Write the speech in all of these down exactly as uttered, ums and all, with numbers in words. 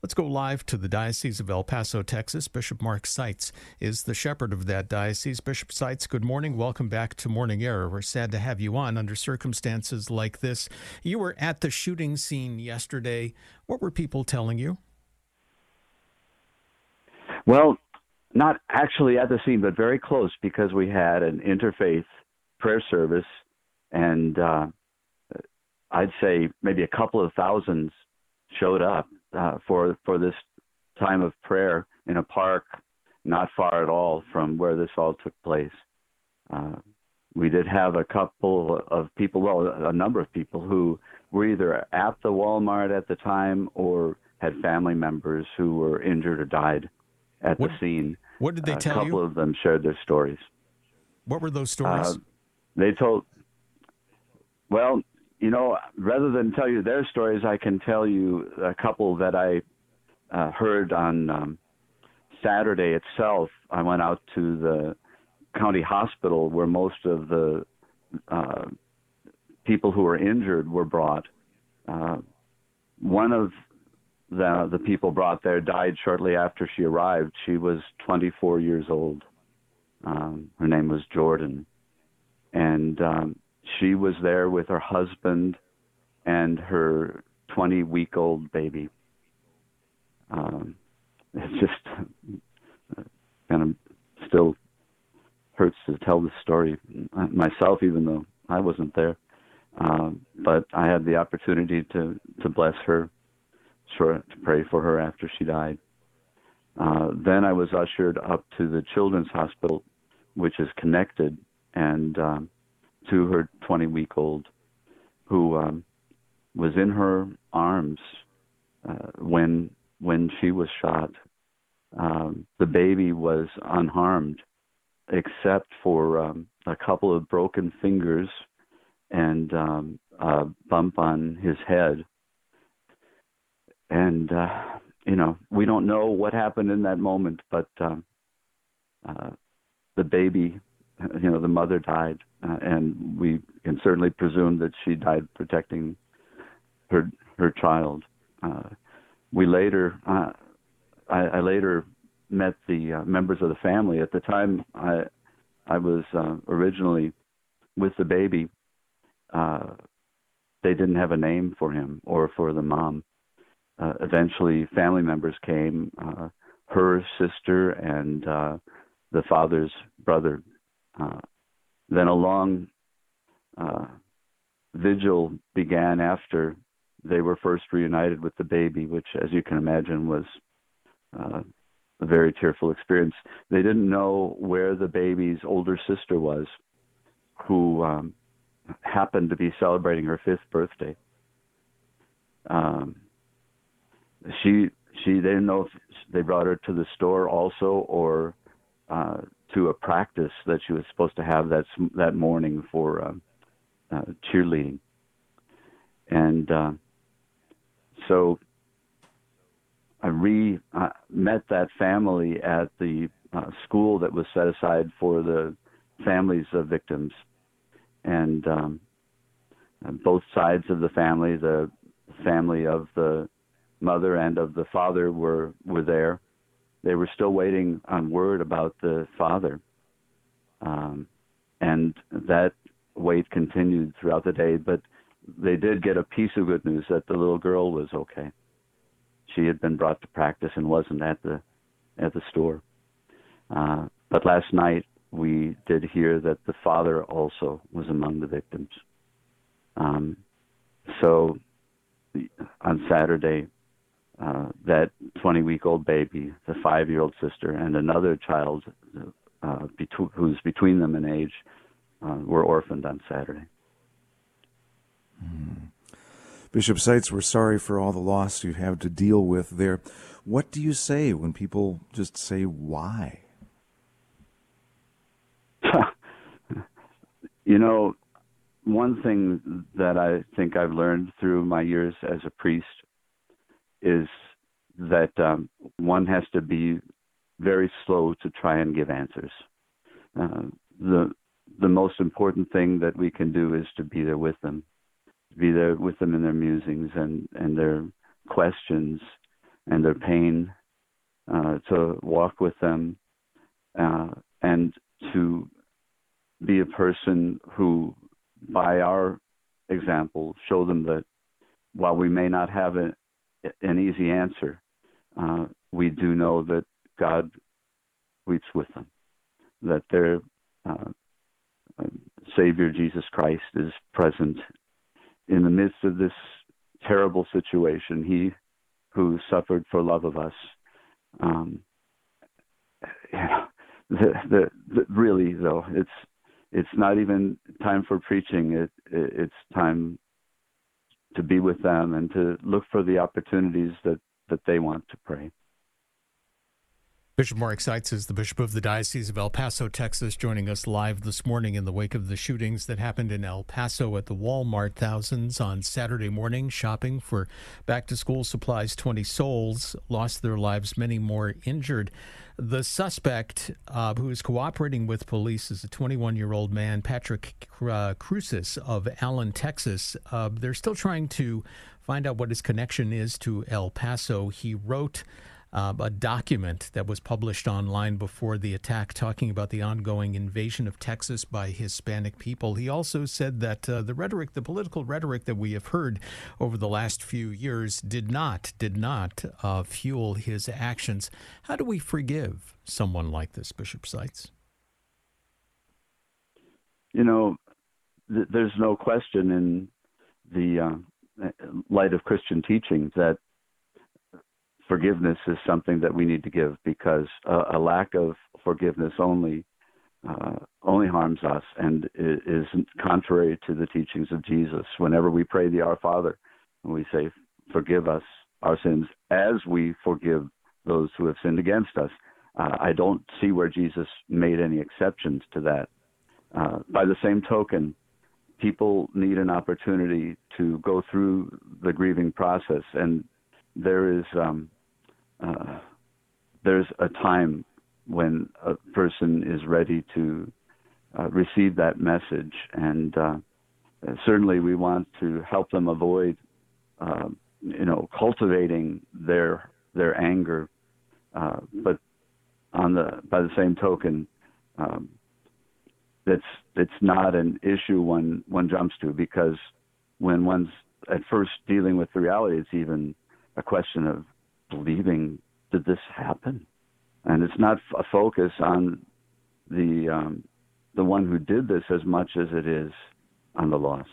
Let's go live to the Diocese of El Paso, Texas. Bishop Mark Seitz is the shepherd of that diocese. Bishop Seitz, good morning. Welcome back to Morning Air. We're sad to have you on under circumstances like this. You were at the shooting scene yesterday. What were people telling you? Well, not actually at the scene, but very close, because we had an interfaith prayer service, and uh, I'd say maybe a couple of thousands showed up uh, for for this time of prayer in a park not far at all from where this all took place. Uh, we did have a couple of people, well, a number of people who were either at the Walmart at the time or had family members who were injured or died at what, the scene. What did they a tell you? A couple of them shared their stories. What were those stories? Uh, they told, well, you know, rather than tell you their stories, I can tell you a couple that I uh, heard on um, Saturday itself. I went out to the county hospital where most of the uh, people who were injured were brought. Uh, one of the, the people brought there died shortly after she arrived. She was twenty-four years old. Um, her name was Jordan. And um, she was there with her husband and her twenty-week-old baby. Um, it just kind of still hurts to tell the story myself, even though I wasn't there. Um, but I had the opportunity to, to bless her, to pray for her after she died. Uh, then I was ushered up to the Children's Hospital, which is connected, and um, to her twenty-week-old, who um, was in her arms uh, when when she was shot. Um, the baby was unharmed, except for um, a couple of broken fingers and um, a bump on his head. And, uh, you know, we don't know what happened in that moment, but um, uh, the baby, you know, the mother died, uh, and we can certainly presume that she died protecting her her child. Uh, we later, uh, I, I later met the uh, members of the family. At the time, I I was uh, originally with the baby. Uh, they didn't have a name for him or for the mom. Uh, eventually, family members came, uh, her sister and uh, the father's brother. Uh, then a long uh, vigil began after they were first reunited with the baby, which, as you can imagine, was uh, a very tearful experience. They didn't know where the baby's older sister was, who um, happened to be celebrating her fifth birthday. Um, she she they didn't know if they brought her to the store also, or uh, to a practice that she was supposed to have that that morning for uh, uh, cheerleading. And uh, so I re uh, met that family at the uh, school that was set aside for the families of victims, and um, both sides of the family, the family of the mother and of the father, were were there. They were still waiting on word about the father, um, and that wait continued throughout the day. But they did get a piece of good news that the little girl was okay. She had been brought to practice and wasn't at the at the store. Uh, but last night we did hear that the father also was among the victims. Um, so on Saturday, uh, that twenty-week-old baby, the five-year-old sister, and another child uh, betw- who's between them in age uh, were orphaned on Saturday. Mm. Bishop Seitz, we're sorry for all the loss you have to deal with there. What do you say when people just say, why? You know, one thing that I think I've learned through my years as a priest is that um, one has to be very slow to try and give answers. Uh, the the most important thing that we can do is to be there with them, be there with them in their musings and, and their questions, and their pain, uh, to walk with them, uh, and to be a person who, by our example, show them that while we may not have a, an easy answer, uh, we do know that God weeps with them, that their uh, Savior Jesus Christ is present in the midst of this terrible situation. He who suffered for love of us. Um, you know, the, the, the, really, though, it's it's not even time for preaching. It, it it's time to be with them and to look for the opportunities that, that they want to pray. Bishop Mark Seitz is the Bishop of the Diocese of El Paso, Texas, joining us live this morning in the wake of the shootings that happened in El Paso at the Walmart. Thousands on Saturday morning shopping for back-to-school supplies. twenty souls lost their lives, many more injured. The suspect uh, who is cooperating with police is a twenty-one-year-old man, Patrick uh, Cruces of Allen, Texas. Uh, they're still trying to find out what his connection is to El Paso. He wrote Uh, a document that was published online before the attack talking about the ongoing invasion of Texas by Hispanic people. He also said that uh, the rhetoric, the political rhetoric that we have heard over the last few years did not, did not uh, fuel his actions. How do we forgive someone like this, Bishop Seitz? You know, th- there's no question in the uh, light of Christian teaching that forgiveness is something that we need to give, because uh, a lack of forgiveness only uh, only harms us and is contrary to the teachings of Jesus. Whenever we pray the Our Father, and we say, "Forgive us our sins as we forgive those who have sinned against us," uh, I don't see where Jesus made any exceptions to that. Uh, by the same token, people need an opportunity to go through the grieving process, and there is um, uh, there's a time when a person is ready to uh, receive that message, and uh, certainly we want to help them avoid, uh, you know, cultivating their their anger. Uh, but on the by the same token, um, that's it's not an issue one one jumps to, because when one's at first dealing with the reality, it's even a question of believing, did this happen? And it's not a focus on the um, the one who did this as much as it is on the loss.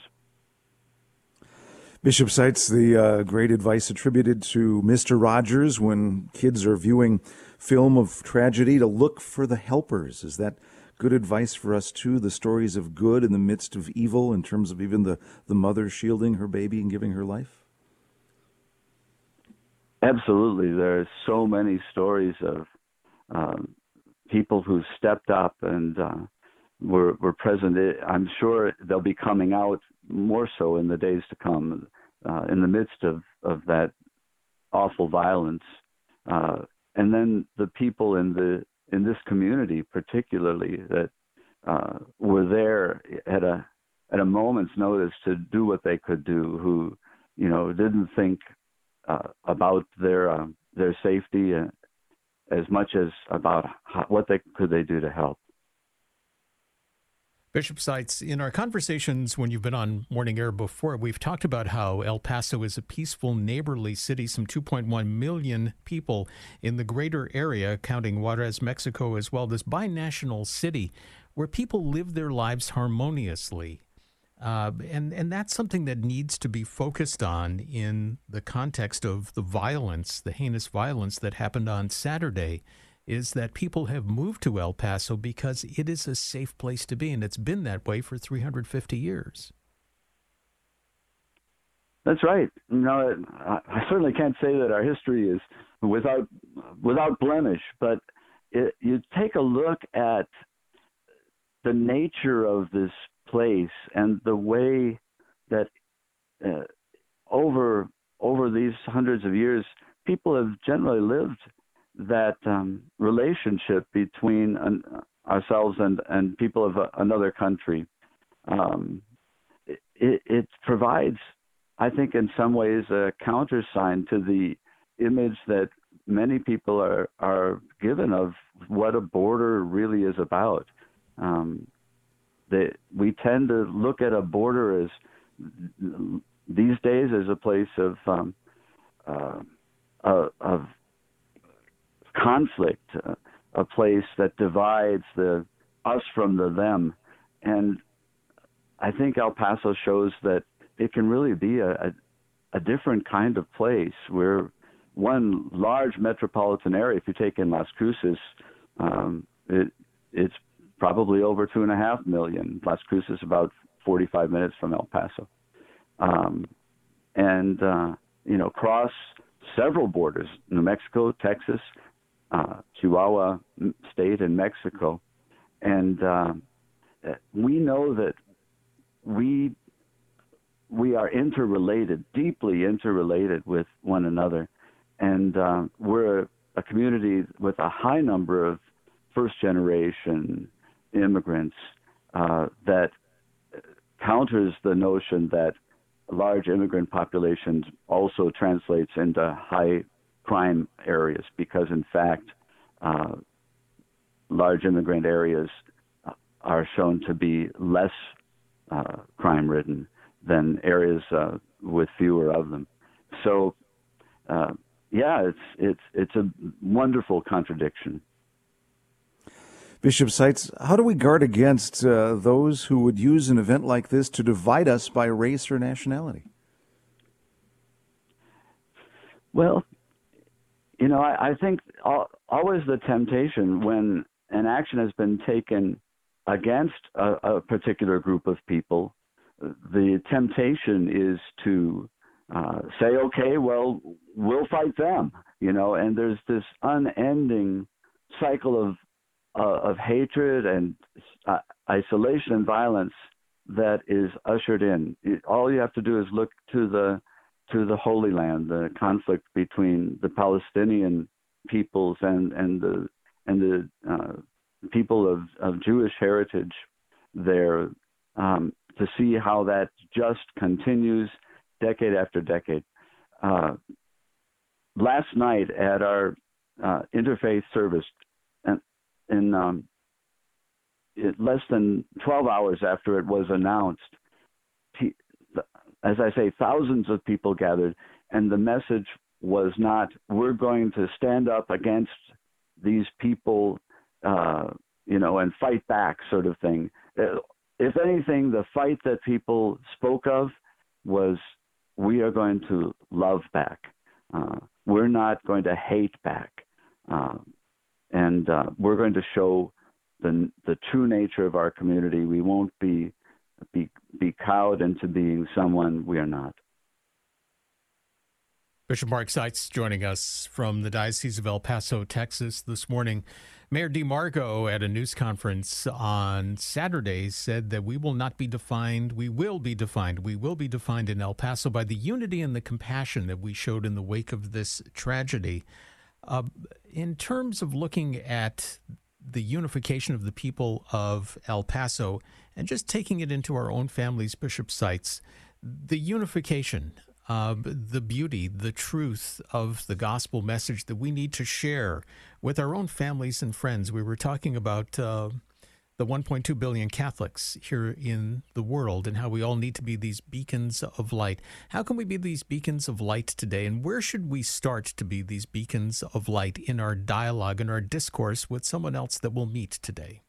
Bishop Seitz, the uh, great advice attributed to Mister Rogers when kids are viewing film of tragedy to look for the helpers. Is that good advice for us too? The stories of good in the midst of evil, in terms of even the, the mother shielding her baby and giving her life? Absolutely. There are so many stories of um, people who stepped up and uh, were, were present. I'm sure they'll be coming out more so in the days to come, uh, in the midst of, of that awful violence. Uh, and then the people in the in this community, particularly, that uh, were there at a at a moment's notice to do what they could do, who, you know, didn't think Uh, about their uh, their safety uh, as much as about how, what they could they do to help. Bishop Seitz, in our conversations when you've been on Morning Air before, we've talked about how El Paso is a peaceful, neighborly city, some two point one million people in the greater area, counting Juarez, Mexico as well, this binational city where people live their lives harmoniously. Uh, and, and that's something that needs to be focused on in the context of the violence, the heinous violence that happened on Saturday, is that people have moved to El Paso because it is a safe place to be, and it's been that way for three hundred fifty years. That's right. You know, I certainly can't say that our history is without without blemish, but it, you take a look at the nature of this place and the way that uh, over over these hundreds of years, people have generally lived that um, relationship between an, ourselves and, and people of a, another country. Um, it, it provides, I think, in some ways, a countersign to the image that many people are, are given of what a border really is about. Um, they, we tend to look at a border as, these days, as a place of um, uh, uh, of conflict, uh, a place that divides the us from the them. And I think El Paso shows that it can really be a, a, a different kind of place. We're one large metropolitan area. If you take in Las Cruces, um, it, it's probably over two and a half million. Las Cruces is about forty-five minutes from El Paso. Um, and, uh, you know, cross several borders, New Mexico, Texas, uh, Chihuahua State, and Mexico. And uh, we know that we we are interrelated, deeply interrelated with one another. And uh, we're a, a community with a high number of first-generation immigrants uh, that counters the notion that large immigrant populations also translates into high crime areas, because in fact, uh, large immigrant areas are shown to be less uh, crime-ridden than areas uh, with fewer of them. So, uh, yeah, it's it's it's a wonderful contradiction. Bishop Seitz, how do we guard against uh, those who would use an event like this to divide us by race or nationality? Well, you know, I, I think always the temptation when an action has been taken against a, a particular group of people, the temptation is to uh, say, okay, well, we'll fight them, you know, and there's this unending cycle of Uh, of hatred and uh, isolation and violence that is ushered in. It, all you have to do is look to the to the Holy Land, the conflict between the Palestinian peoples and and the and the uh, people of, of Jewish heritage there, um, to see how that just continues decade after decade. Uh, last night at our uh, interfaith service, in um, it, less than twelve hours after it was announced, as I say, thousands of people gathered, and the message was not, we're going to stand up against these people, uh, you know, and fight back, sort of thing. If anything, the fight that people spoke of was, we are going to love back. Uh, we're not going to hate back. Uh, And uh, we're going to show the the true nature of our community. We won't be be be cowed into being someone we are not. Bishop Mark Seitz joining us from the Diocese of El Paso, Texas this morning. Mayor DeMarco at a news conference on Saturday said that we will not be defined, we will be defined, we will be defined in El Paso by the unity and the compassion that we showed in the wake of this tragedy. Uh, in terms of looking at the unification of the people of El Paso and just taking it into our own families, Bishop Seitz, the unification, uh, the beauty, the truth of the gospel message that we need to share with our own families and friends. We were talking about uh, the one point two billion Catholics here in the world and how we all need to be these beacons of light. How can we be these beacons of light today? And where should we start to be these beacons of light in our dialogue and our discourse with someone else that we'll meet today?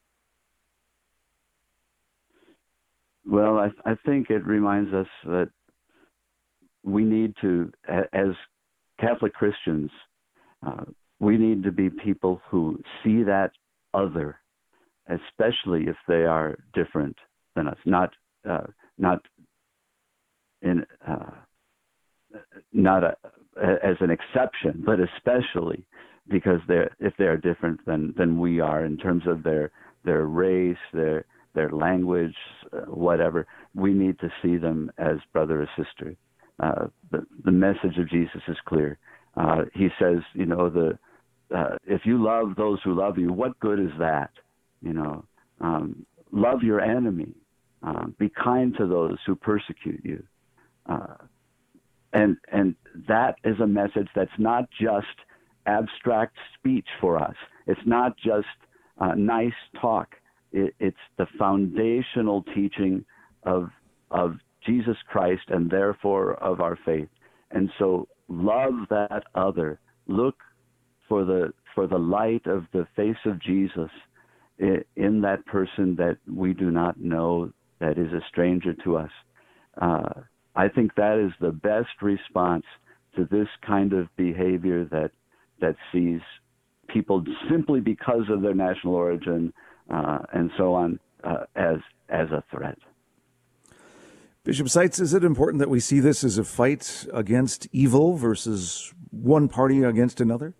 Well, I, I think it reminds us that we need to, as Catholic Christians, uh, we need to be people who see that other, especially if they are different than us, not uh, not in uh, not a, as an exception, but especially because they're if they are different than, than we are in terms of their their race, their their language, uh, whatever. We need to see them as brother or sister. Uh, the the message of Jesus is clear. Uh, he says, you know, the uh, if you love those who love you, what good is that? You know, um, love your enemy. Uh, be kind to those who persecute you. Uh, and and that is a message that's not just abstract speech for us. It's not just uh, nice talk. It, it's the foundational teaching of of Jesus Christ and therefore of our faith. And so love that other. Look for the for the light of the face of Jesus in, in that person that we do not know, that is a stranger to us. Uh, I think that is the best response to this kind of behavior that that sees people simply because of their national origin uh, and so on uh, as as a threat. Bishop Seitz, is it important that we see this as a fight against evil versus one party against another?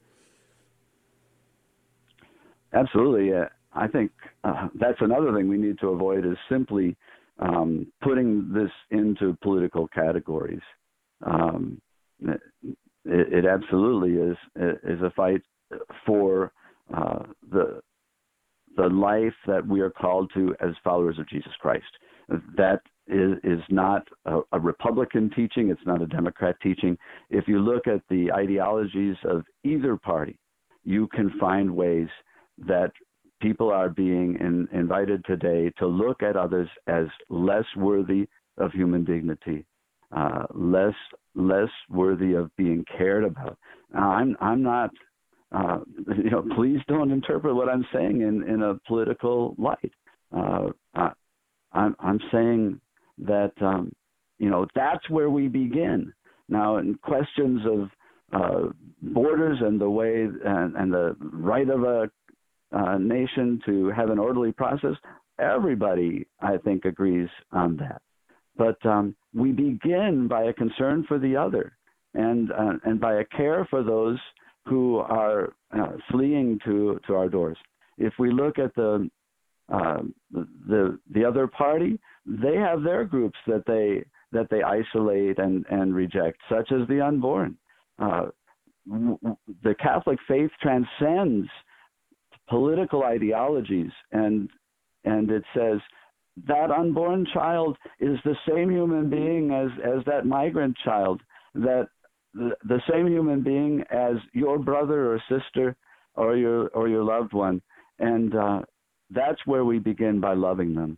Absolutely. Uh, I think uh, that's another thing we need to avoid is simply um, putting this into political categories. Um, it, it absolutely is is a fight for uh, the the life that we are called to as followers of Jesus Christ. That is, is not a, a Republican teaching. It's not a Democrat teaching. If you look at the ideologies of either party, you can find ways that people are being in, invited today to look at others as less worthy of human dignity, uh, less less worthy of being cared about. Now, I'm I'm not. Uh, you know, please don't interpret what I'm saying in, in a political light. Uh, I, I'm, I'm saying that, um, you know, that's where we begin. Now, in questions of uh, borders and the way and, and the right of a uh, nation to have an orderly process, everybody, I think, agrees on that. But um, we begin by a concern for the other and uh, and by a care for those who are uh, fleeing to, to our doors. If we look at the, uh, the the other party, they have their groups that they that they isolate and, and reject, such as the unborn. Uh, w- the Catholic faith transcends political ideologies, and and it says that unborn child is the same human being as, as that migrant child, that The, the same human being as your brother or sister or your or your loved one, and uh, that's where we begin by loving them.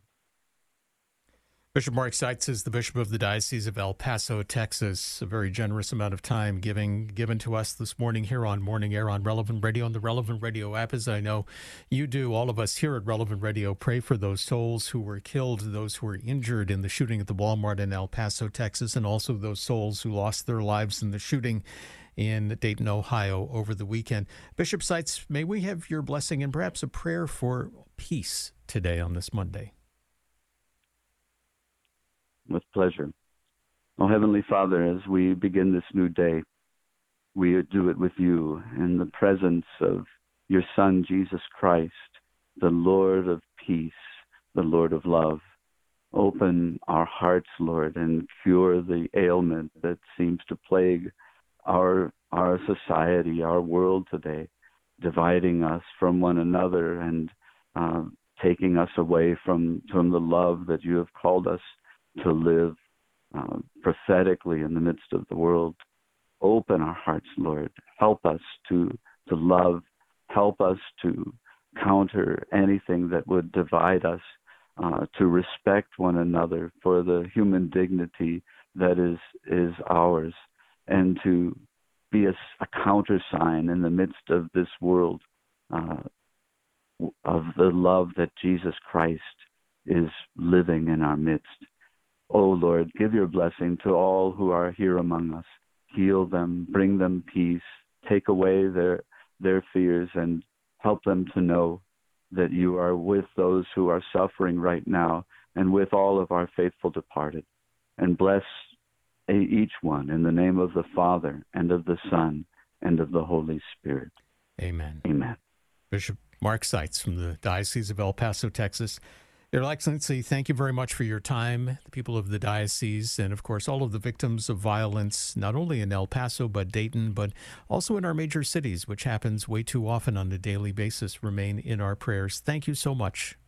Bishop Mark Seitz is the Bishop of the Diocese of El Paso, Texas. A very generous amount of time giving given to us this morning here on Morning Air on Relevant Radio and the Relevant Radio app. As I know you do, all of us here at Relevant Radio pray for those souls who were killed, those who were injured in the shooting at the Walmart in El Paso, Texas, and also those souls who lost their lives in the shooting in Dayton, Ohio over the weekend. Bishop Seitz, may we have your blessing and perhaps a prayer for peace today on this Monday? With pleasure. Oh, Heavenly Father, as we begin this new day, we do it with you in the presence of your Son, Jesus Christ, the Lord of peace, the Lord of love. Open our hearts, Lord, and cure the ailment that seems to plague our our society, our world today, dividing us from one another and uh, taking us away from, from the love that you have called us to live uh, prophetically in the midst of the world. Open our hearts, Lord. Help us to to love. Help us to counter anything that would divide us, uh, to respect one another for the human dignity that is is ours, and to be a, a countersign in the midst of this world uh, of the love that Jesus Christ is living in our midst. Oh, Lord, give your blessing to all who are here among us. Heal them, bring them peace, take away their their fears, and help them to know that you are with those who are suffering right now and with all of our faithful departed. And bless each one in the name of the Father and of the Son and of the Holy Spirit. Amen. Amen. Bishop Mark Seitz from the Diocese of El Paso, Texas. Your Excellency, thank you very much for your time, the people of the diocese, and of course all of the victims of violence, not only in El Paso, but Dayton, but also in our major cities, which happens way too often on a daily basis, remain in our prayers. Thank you so much.